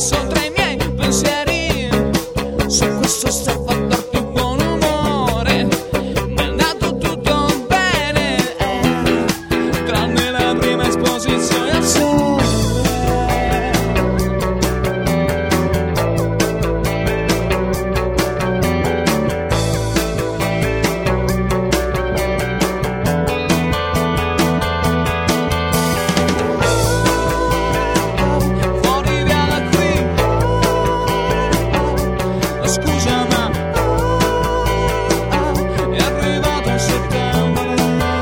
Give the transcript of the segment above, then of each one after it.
perso tra i miei pensieri. Su questo sto fatto più buon umore, mi è andato tutto bene, tranne la prima esposizione al sole. Scusa ma è arrivato settembre,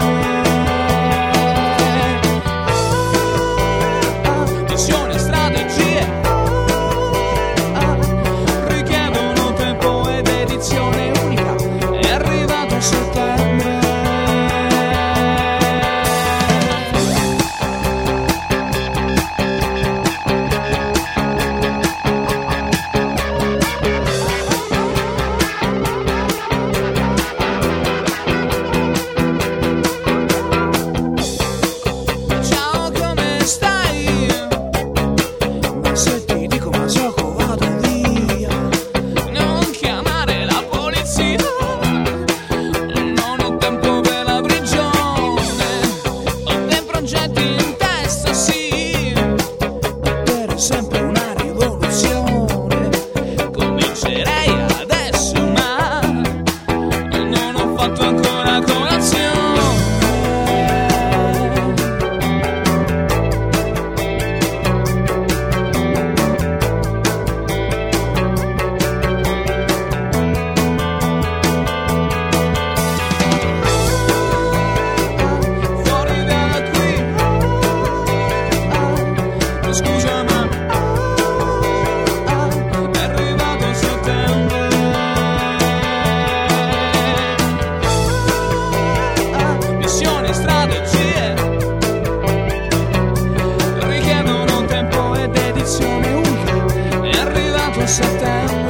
missioni e strategie richiedono tempo ed edizione unica. È arrivato settembre. Se ti dico ma gioco vado via, non chiamare la polizia, non ho tempo per la prigione, ho dei progetti in testa, sì, per sempre una rivoluzione, comincerei adesso ma non ho fatto ancora colazione. Scusa ma è arrivato settembre, missioni e strategie richiedono tempo ed edizione unica. È arrivato settembre.